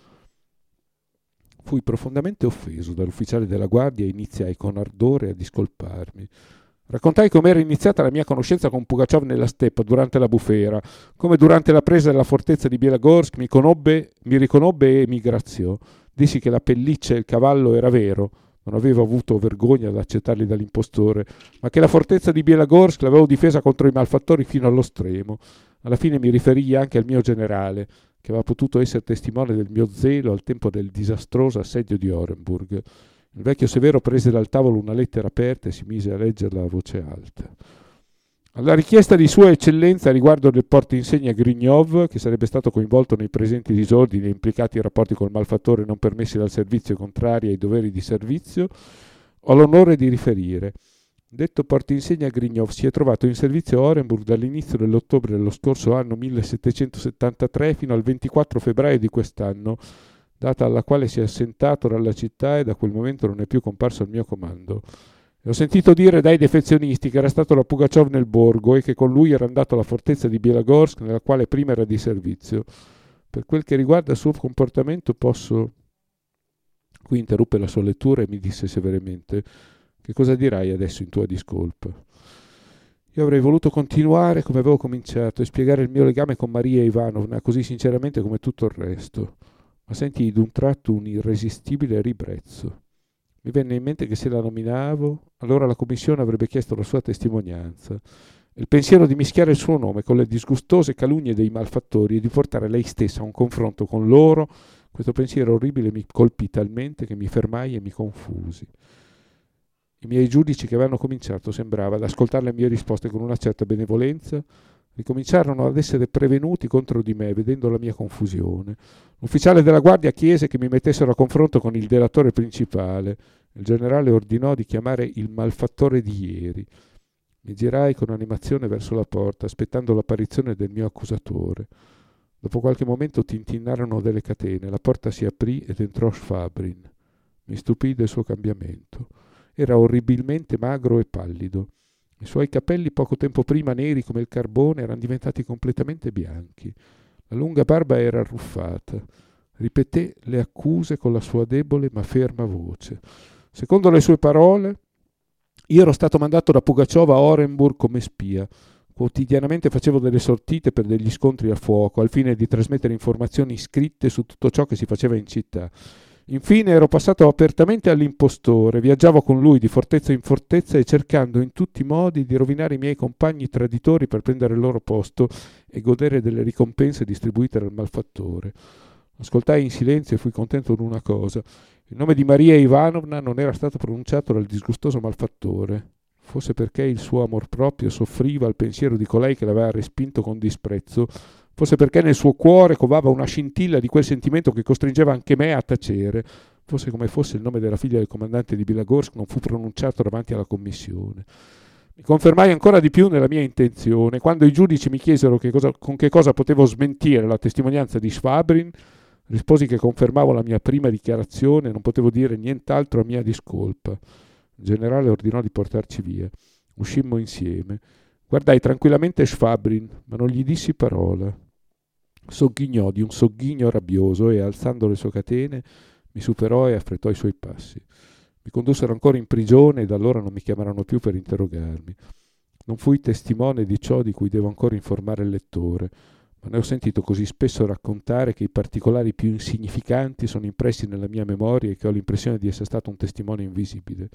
Speaker 1: Fui profondamente offeso dall'ufficiale della guardia e iniziai con ardore a discolparmi. Raccontai come era iniziata la mia conoscenza con Pugaciov nella steppa durante la bufera, come durante la presa della fortezza di Bielogorsk mi, conobbe, mi riconobbe e mi graziò. Dissi che la pelliccia e il cavallo era vero, non avevo avuto vergogna ad accettarli dall'impostore, ma che la fortezza di Bielogorsk l'avevo difesa contro i malfattori fino allo stremo. Alla fine mi riferii anche al mio generale, che aveva potuto essere testimone del mio zelo al tempo del disastroso assedio di Orenburg. Il vecchio severo prese dal tavolo una lettera aperta e si mise a leggerla a voce alta. Alla richiesta di Sua Eccellenza riguardo del portinsegna Grignov, che sarebbe stato coinvolto nei presenti disordini e implicati in rapporti col malfattore non permessi dal servizio e contrari ai doveri di servizio, ho l'onore di riferire. Detto portinsegna Grignov si è trovato in servizio a Orenburg dall'inizio dell'ottobre dello scorso anno millesettecentosettantatré fino al ventiquattro febbraio di quest'anno, data alla quale si è assentato dalla città e da quel momento non è più comparso al mio comando. E ho sentito dire dai defezionisti che era stato da Pugaciov nel borgo e che con lui era andato alla fortezza di Bielogorsk, nella quale prima era di servizio. Per quel che riguarda il suo comportamento posso... Qui interruppe la sua lettura e mi disse severamente: che cosa dirai adesso in tua discolpa? Io avrei voluto continuare come avevo cominciato e spiegare il mio legame con Maria Ivanovna così sinceramente come tutto il resto. Ma sentii d'un tratto un irresistibile ribrezzo. Mi venne in mente che se la nominavo, allora la commissione avrebbe chiesto la sua testimonianza. E il pensiero di mischiare il suo nome con le disgustose calunnie dei malfattori e di portare lei stessa a un confronto con loro, questo pensiero orribile mi colpì talmente che mi fermai e mi confusi. I miei giudici, che avevano cominciato, sembrava, ad ascoltare le mie risposte con una certa benevolenza, ricominciarono ad essere prevenuti contro di me, vedendo la mia confusione. L'ufficiale della guardia chiese che mi mettessero a confronto con il delatore principale. Il generale ordinò di chiamare il malfattore di ieri. Mi girai con animazione verso la porta, aspettando l'apparizione del mio accusatore. Dopo qualche momento tintinarono delle catene, la porta si aprì ed entrò Schwabrin. Mi stupì del suo cambiamento. Era orribilmente magro e pallido. I suoi capelli, poco tempo prima neri come il carbone, erano diventati completamente bianchi. La lunga barba era arruffata. Ripeté le accuse con la sua debole ma ferma voce. Secondo le sue parole, io ero stato mandato da Pugaciov a Orenburg come spia. Quotidianamente facevo delle sortite per degli scontri a fuoco, al fine di trasmettere informazioni scritte su tutto ciò che si faceva in città. Infine ero passato apertamente all'impostore, viaggiavo con lui di fortezza in fortezza e cercando in tutti i modi di rovinare i miei compagni traditori per prendere il loro posto e godere delle ricompense distribuite dal malfattore. Ascoltai in silenzio e fui contento di una cosa. Il nome di Maria Ivanovna non era stato pronunciato dal disgustoso malfattore, forse perché il suo amor proprio soffriva al pensiero di colei che l'aveva respinto con disprezzo, forse perché nel suo cuore covava una scintilla di quel sentimento che costringeva anche me a tacere, forse come fosse il nome della figlia del comandante di Bilagorsk non fu pronunciato davanti alla commissione. Mi confermai ancora di più nella mia intenzione. Quando i giudici mi chiesero che cosa, con che cosa potevo smentire la testimonianza di Schwabrin, risposi che confermavo la mia prima dichiarazione e non potevo dire nient'altro a mia discolpa. Il generale ordinò di portarci via. Uscimmo insieme. Guardai tranquillamente Schwabrin, ma non gli dissi parola. Sogghignò di un sogghigno rabbioso e, alzando le sue catene, mi superò e affrettò i suoi passi. Mi condussero ancora in prigione e da allora non mi chiamarono più per interrogarmi. Non fui testimone di ciò di cui devo ancora informare il lettore, ma ne ho sentito così spesso raccontare che i particolari più insignificanti sono impressi nella mia memoria e che ho l'impressione di essere stato un testimone invisibile.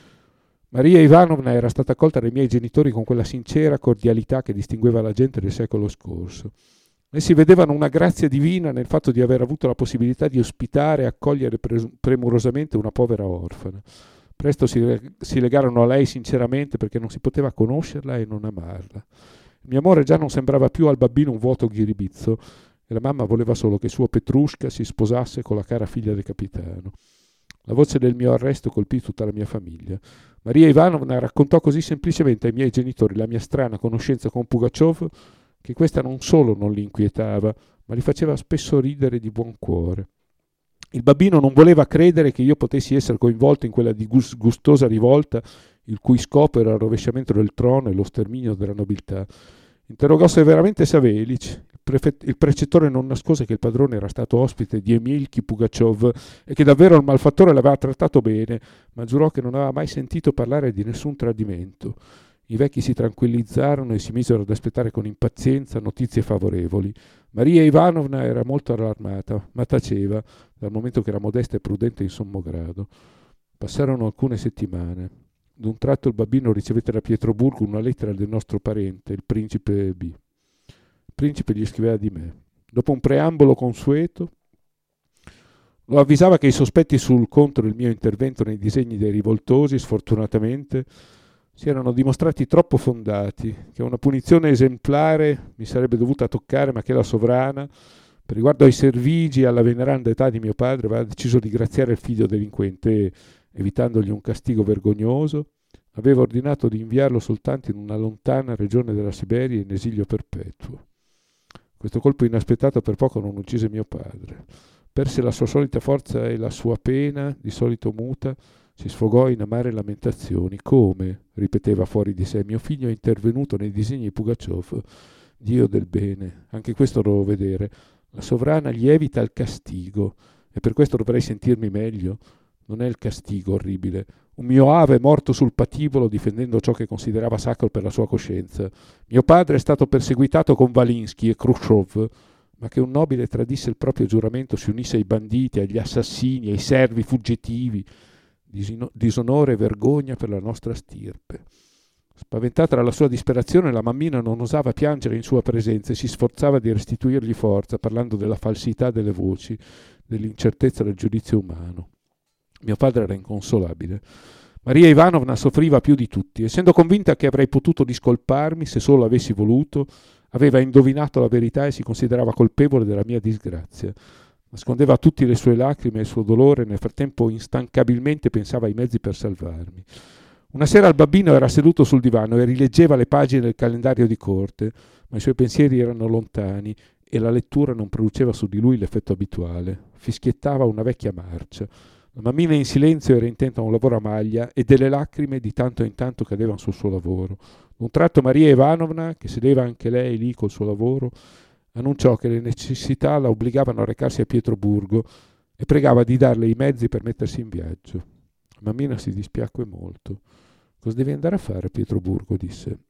Speaker 1: Maria Ivanovna era stata accolta dai miei genitori con quella sincera cordialità che distingueva la gente del secolo scorso. Essi vedevano una grazia divina nel fatto di aver avuto la possibilità di ospitare e accogliere pre- premurosamente una povera orfana. Presto si, si legarono a lei sinceramente perché non si poteva conoscerla e non amarla. Il mio amore già non sembrava più al bambino un vuoto ghiribizzo e la mamma voleva solo che suo Petrushka si sposasse con la cara figlia del capitano. La voce del mio arresto colpì tutta la mia famiglia. Maria Ivanovna raccontò così semplicemente ai miei genitori la mia strana conoscenza con Pugaciov che questa non solo non li inquietava, ma li faceva spesso ridere di buon cuore. Il bambino non voleva credere che io potessi essere coinvolto in quella disgustosa rivolta, il cui scopo era il rovesciamento del trono e lo sterminio della nobiltà. Interrogò severamente Savelic. Il, prefet- il precettore non nascose che il padrone era stato ospite di Emilki Pugaciov e che davvero il malfattore l'aveva trattato bene, ma giurò che non aveva mai sentito parlare di nessun tradimento. I vecchi si tranquillizzarono e si misero ad aspettare con impazienza notizie favorevoli. Maria Ivanovna era molto allarmata, ma taceva, dal momento che era modesta e prudente in sommo grado. Passarono alcune settimane. D'un tratto il bambino ricevette da Pietroburgo una lettera del nostro parente, il principe B. Il principe gli scriveva di me. Dopo un preambolo consueto, lo avvisava che i sospetti sul contro il mio intervento nei disegni dei rivoltosi, sfortunatamente, si erano dimostrati troppo fondati, che una punizione esemplare mi sarebbe dovuta toccare, ma che la sovrana, per riguardo ai servigi e alla veneranda età di mio padre, aveva deciso di graziare il figlio delinquente e, evitandogli un castigo vergognoso, aveva ordinato di inviarlo soltanto in una lontana regione della Siberia in esilio perpetuo. Questo colpo inaspettato per poco non uccise mio padre. Perse la sua solita forza e la sua pena, di solito muta, si sfogò in amare lamentazioni. Come, ripeteva fuori di sé, mio figlio è intervenuto nei disegni di Pugaciov. Dio del bene, anche questo devo vedere. La sovrana gli evita il castigo, e per questo dovrei sentirmi meglio. Non è il castigo orribile. Un mio ave è morto sul patibolo difendendo ciò che considerava sacro per la sua coscienza. Mio padre è stato perseguitato con Valinsky e Khrushchev, ma che un nobile tradisse il proprio giuramento, si unisse ai banditi, agli assassini, ai servi fuggitivi. Disonore e vergogna per la nostra stirpe. Spaventata dalla sua disperazione, la mammina non osava piangere in sua presenza e si sforzava di restituirgli forza, parlando della falsità delle voci, dell'incertezza del giudizio umano. Mio padre era inconsolabile. Maria Ivanovna soffriva più di tutti. Essendo convinta che avrei potuto discolparmi se solo avessi voluto, aveva indovinato la verità e si considerava colpevole della mia disgrazia. Nascondeva a tutti le sue lacrime e il suo dolore, nel frattempo instancabilmente pensava ai mezzi per salvarmi. Una sera il bambino era seduto sul divano e rileggeva le pagine del calendario di corte, ma i suoi pensieri erano lontani e la lettura non produceva su di lui l'effetto abituale. Fischiettava una vecchia marcia. La mammina in silenzio era intenta a un lavoro a maglia e delle lacrime di tanto in tanto cadevano sul suo lavoro. Un tratto Maria Ivanovna, che sedeva anche lei lì col suo lavoro, annunciò che le necessità la obbligavano a recarsi a Pietroburgo e pregava di darle i mezzi per mettersi in viaggio. La mammina si dispiacque molto. «Cosa devi andare a fare a Pietroburgo?» disse.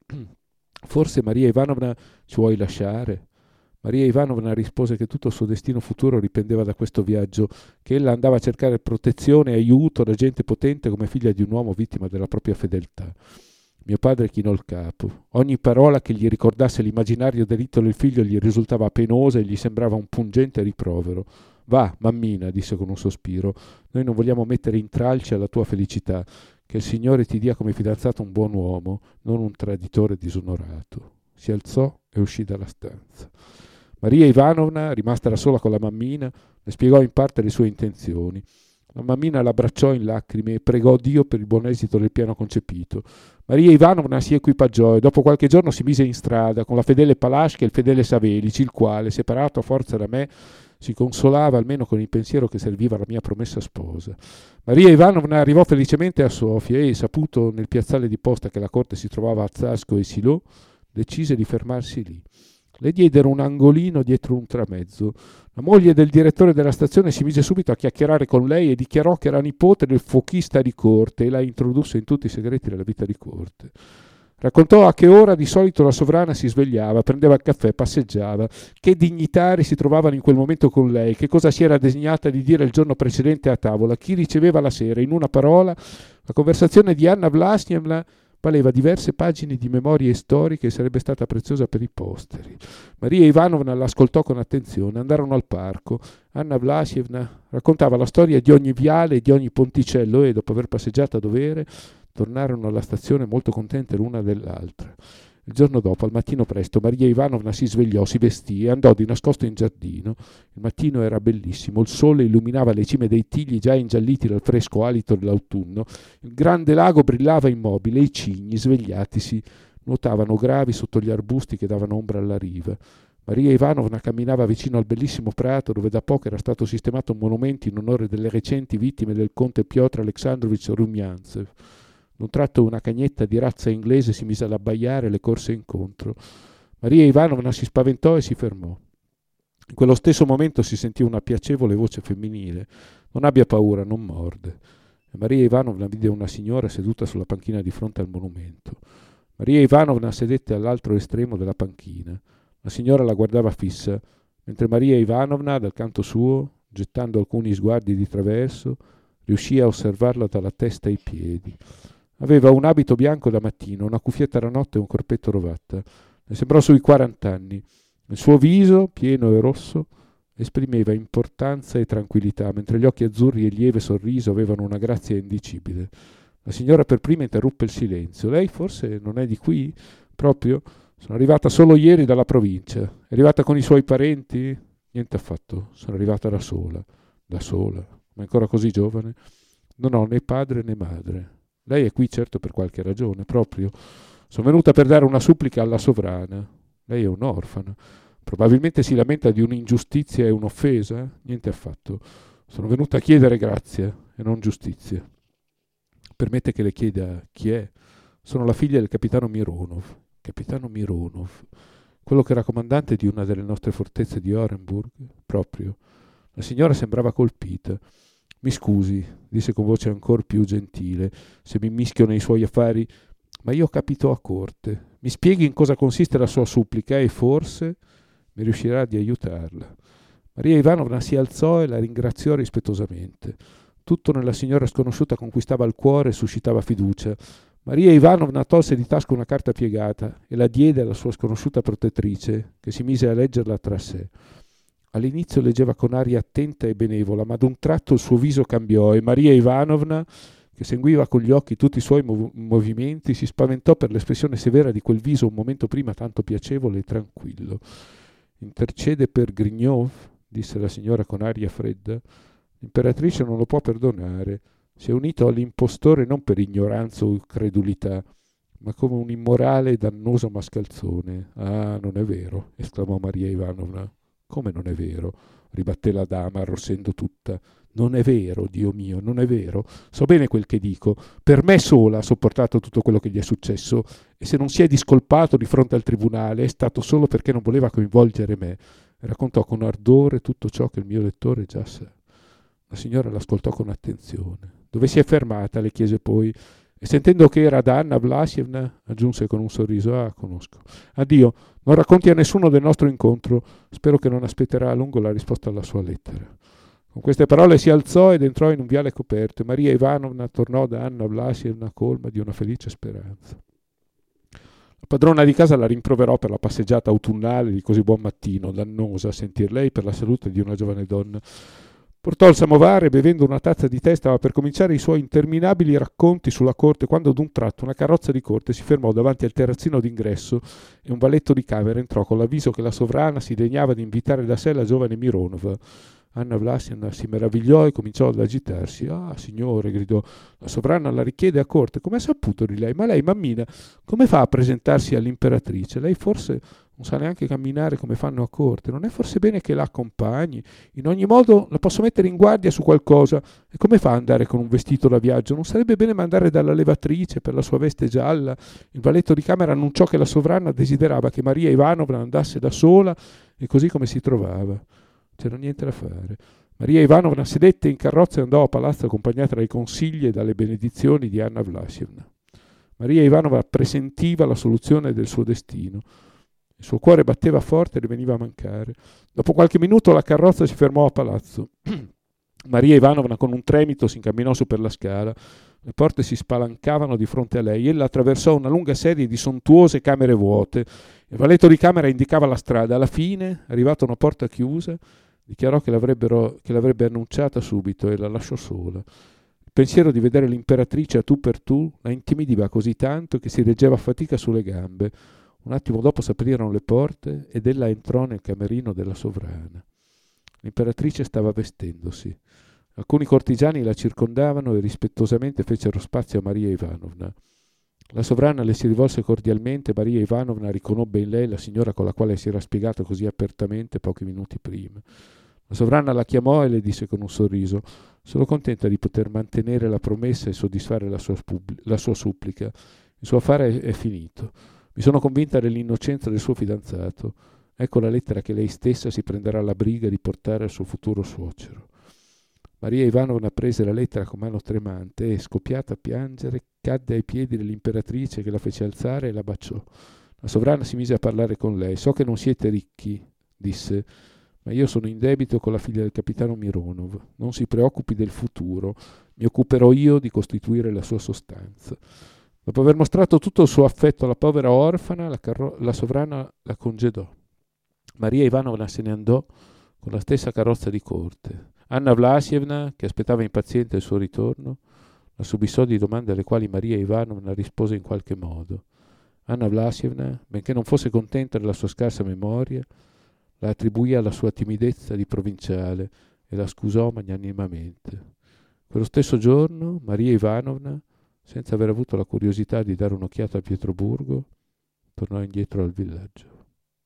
Speaker 1: «Forse Maria Ivanovna ci vuoi lasciare?» Maria Ivanovna rispose che tutto il suo destino futuro dipendeva da questo viaggio, che ella andava a cercare protezione e aiuto da gente potente come figlia di un uomo vittima della propria fedeltà. Mio padre chinò il capo. Ogni parola che gli ricordasse l'immaginario delitto del figlio gli risultava penosa e gli sembrava un pungente riprovero. «Va, mammina», disse con un sospiro, «noi non vogliamo mettere intralci alla tua felicità. Che il Signore ti dia come fidanzato un buon uomo, non un traditore disonorato». Si alzò e uscì dalla stanza. Maria Ivanovna, rimasta da sola con la mammina, le spiegò in parte le sue intenzioni. La mammina l'abbracciò in lacrime e pregò Dio per il buon esito del piano concepito. Maria Ivanovna si equipaggiò e dopo qualche giorno si mise in strada con la fedele Palasca e il fedele Savelici, il quale, separato a forza da me, si consolava almeno con il pensiero che serviva alla mia promessa sposa. Maria Ivanovna arrivò felicemente a Sofia e, saputo nel piazzale di posta che la corte si trovava a Zarsko e Silò, decise di fermarsi lì. Le diedero un angolino dietro un tramezzo. La moglie del direttore della stazione si mise subito a chiacchierare con lei e dichiarò che era nipote del fuochista di corte e la introdusse in tutti i segreti della vita di corte. Raccontò a che ora di solito la sovrana si svegliava, prendeva il caffè, passeggiava, che dignitari si trovavano in quel momento con lei, che cosa si era designata di dire il giorno precedente a tavola, chi riceveva la sera. In una parola, la conversazione di Anna Vlasnievna valeva diverse pagine di memorie storiche e sarebbe stata preziosa per i posteri. Maria Ivanovna l'ascoltò con attenzione. Andarono al parco. Anna Vlasievna raccontava la storia di ogni viale e di ogni ponticello e, dopo aver passeggiato a dovere, tornarono alla stazione molto contente l'una dell'altra. Il giorno dopo, al mattino presto, Maria Ivanovna si svegliò, si vestì e andò di nascosto in giardino. Il mattino era bellissimo, il sole illuminava le cime dei tigli già ingialliti dal fresco alito dell'autunno. Il grande lago brillava immobile, i cigni, svegliatisi, nuotavano gravi sotto gli arbusti che davano ombra alla riva. Maria Ivanovna camminava vicino al bellissimo prato dove da poco era stato sistemato un monumento in onore delle recenti vittime del conte Piotr Alexandrovich Rumyantsev. D'un tratto una cagnetta di razza inglese si mise ad abbaiare e le corse incontro. Maria Ivanovna si spaventò e si fermò. In quello stesso momento si sentì una piacevole voce femminile. «Non abbia paura, non morde». E Maria Ivanovna vide una signora seduta sulla panchina di fronte al monumento. Maria Ivanovna sedette all'altro estremo della panchina. La signora la guardava fissa, mentre Maria Ivanovna, dal canto suo, gettando alcuni sguardi di traverso, riuscì a osservarla dalla testa ai piedi. Aveva un abito bianco da mattino, una cuffietta da notte e un corpetto rovatta. Le sembrò sui quarant'anni. Il suo viso, pieno e rosso, esprimeva importanza e tranquillità, mentre gli occhi azzurri e il lieve sorriso avevano una grazia indicibile. La signora per prima interruppe il silenzio. «Lei forse non è di qui? Proprio? Sono arrivata solo ieri dalla provincia. È arrivata con i suoi parenti?» «Niente affatto. Sono arrivata da sola». «Da sola? Ma ancora così giovane?» «Non ho né padre né madre». «Lei è qui certo per qualche ragione, proprio?» «Sono venuta per dare una supplica alla sovrana». «Lei è un'orfana. Probabilmente si lamenta di un'ingiustizia e un'offesa?» «Niente affatto. Sono venuta a chiedere grazia e non giustizia». «Permette che le chieda chi è?» «Sono la figlia del capitano Mironov». «Capitano Mironov? Quello che era comandante di una delle nostre fortezze di Orenburg?» «Proprio». La signora sembrava colpita. «Mi scusi», disse con voce ancor più gentile, «se mi mischio nei suoi affari, ma io capito a corte. Mi spieghi in cosa consiste la sua supplica e forse mi riuscirà di aiutarla». Maria Ivanovna si alzò e la ringraziò rispettosamente. Tutto nella signora sconosciuta conquistava il cuore e suscitava fiducia. Maria Ivanovna tolse di tasca una carta piegata e la diede alla sua sconosciuta protettrice, che si mise a leggerla tra sé. All'inizio leggeva con aria attenta e benevola, ma ad un tratto il suo viso cambiò e Maria Ivanovna, che seguiva con gli occhi tutti i suoi mov- movimenti, si spaventò per l'espressione severa di quel viso un momento prima tanto piacevole e tranquillo. «Intercede per Grignov?» disse la signora con aria fredda. «L'imperatrice non lo può perdonare. Si è unito all'impostore non per ignoranza o incredulità, ma come un immorale e dannoso mascalzone». «Ah, non è vero», esclamò Maria Ivanovna. «Come non è vero?» ribatté la dama, arrossendo tutta. «Non è vero, Dio mio, non è vero. So bene quel che dico. Per me sola ha sopportato tutto quello che gli è successo, e se non si è discolpato di fronte al tribunale è stato solo perché non voleva coinvolgere me». E raccontò con ardore tutto ciò che il mio lettore già sa. La signora l'ascoltò con attenzione. «Dove si è fermata?» le chiese poi, e sentendo che era da Anna Vlasievna aggiunse con un sorriso: «Ah, conosco. Addio, non racconti a nessuno del nostro incontro. Spero che non aspetterà a lungo la risposta alla sua lettera». Con queste parole si alzò ed entrò in un viale coperto, e Maria Ivanovna tornò da Anna Vlasievna colma di una felice speranza. La padrona di casa la rimproverò per la passeggiata autunnale di così buon mattino, dannosa a sentir lei per la salute di una giovane donna. Portò il samovare e, bevendo una tazza di tè, stava per cominciare i suoi interminabili racconti sulla corte, quando d'un tratto una carrozza di corte si fermò davanti al terrazzino d'ingresso e un valetto di camera entrò con l'avviso che la sovrana si degnava di invitare da sé la giovane Mironova. Anna Vlasievna si meravigliò e cominciò ad agitarsi. «Ah, signore», gridò, «la sovrana la richiede a corte. Come ha saputo di lei? Ma lei, mammina, come fa a presentarsi all'imperatrice? Lei forse non sa neanche camminare come fanno a corte. Non è forse bene che la accompagni? In ogni modo la posso mettere in guardia su qualcosa. E come fa ad andare con un vestito da viaggio? Non sarebbe bene mandare dalla levatrice per la sua veste gialla?» Il valetto di camera annunciò che la sovrana desiderava che Maria Ivanovna andasse da sola, e così come si trovava. C'era niente da fare. Maria Ivanovna sedette in carrozza e andò a palazzo accompagnata dai consigli e dalle benedizioni di Anna Vlasievna. Maria Ivanovna presentiva la soluzione del suo destino. Il suo cuore batteva forte e le veniva a mancare. Dopo qualche minuto la carrozza si fermò a palazzo. Maria Ivanovna con un tremito si incamminò su per la scala. Le porte si spalancavano di fronte a lei. Ella attraversò una lunga serie di sontuose camere vuote. Il valetto di camera indicava la strada. Alla fine, arrivata a una porta chiusa, dichiarò che, l'avrebbero, che l'avrebbe annunciata subito e la lasciò sola. Il pensiero di vedere l'imperatrice a tu per tu la intimidiva così tanto che si reggeva a fatica sulle gambe. Un attimo dopo s'aprirono le porte ed ella entrò nel camerino della sovrana. L'imperatrice stava vestendosi. Alcuni cortigiani la circondavano e rispettosamente fecero spazio a Maria Ivanovna. La sovrana le si rivolse cordialmente. Maria Ivanovna riconobbe in lei la signora con la quale si era spiegato così apertamente pochi minuti prima. La sovrana la chiamò e le disse con un sorriso: «Sono contenta di poter mantenere la promessa e soddisfare la sua, la sua supplica. Il suo affare è, è finito. Mi sono convinta dell'innocenza del suo fidanzato. Ecco la lettera che lei stessa si prenderà la briga di portare al suo futuro suocero». Maria Ivanovna prese la lettera con mano tremante e, scoppiata a piangere, cadde ai piedi dell'imperatrice, che la fece alzare e la baciò. La sovrana si mise a parlare con lei. «So che non siete ricchi», disse, «ma io sono in debito con la figlia del capitano Mironov. Non si preoccupi del futuro. Mi occuperò io di costituire la sua sostanza». Dopo aver mostrato tutto il suo affetto alla povera orfana, la, carro- la sovrana la congedò. Maria Ivanovna se ne andò con la stessa carrozza di corte. Anna Vlasievna, che aspettava impaziente il suo ritorno, la subissò di domande alle quali Maria Ivanovna rispose in qualche modo. Anna Vlasievna, benché non fosse contenta della sua scarsa memoria, la attribuì alla sua timidezza di provinciale e la scusò magnanimamente. Quello stesso giorno Maria Ivanovna, senza aver avuto la curiosità di dare un'occhiata a Pietroburgo, tornò indietro al villaggio.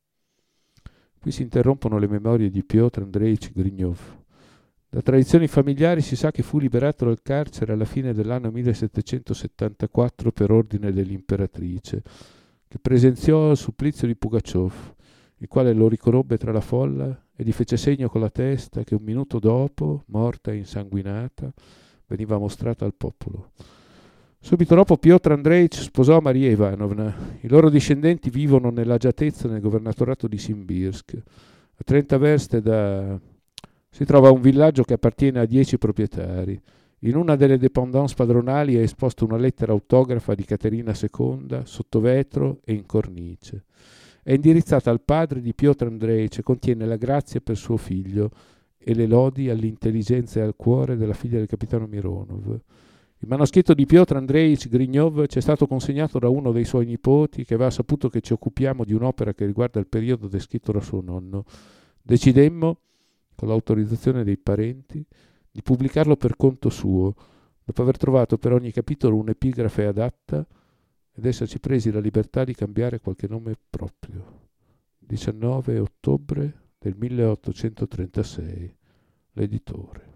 Speaker 1: Qui si interrompono le memorie di Piotr Andreevich Grignov. Da tradizioni familiari si sa che fu liberato dal carcere alla fine dell'anno millesettecentosettantaquattro per ordine dell'imperatrice, che presenziò al supplizio di Pugaciov, il quale lo riconobbe tra la folla e gli fece segno con la testa che un minuto dopo, morta e insanguinata, veniva mostrata al popolo. Subito dopo Piotr Andreevich sposò Maria Ivanovna. I loro discendenti vivono nell'agiatezza nel governatorato di Simbirsk. A trenta verste da... si trova un villaggio che appartiene a dieci proprietari. In una delle dépendance padronali è esposta una lettera autografa di Caterina seconda, sotto vetro e in cornice. È indirizzata al padre di Piotr Andreevich e contiene la grazia per suo figlio e le lodi all'intelligenza e al cuore della figlia del capitano Mironov. Il manoscritto di Piotr Andreevich Grignov ci è stato consegnato da uno dei suoi nipoti che aveva saputo che ci occupiamo di un'opera che riguarda il periodo descritto da suo nonno. Decidemmo, con l'autorizzazione dei parenti, di pubblicarlo per conto suo, dopo aver trovato per ogni capitolo un'epigrafe adatta ed esserci presi la libertà di cambiare qualche nome proprio. diciannove ottobre del milleottocentotrentasei, l'editore.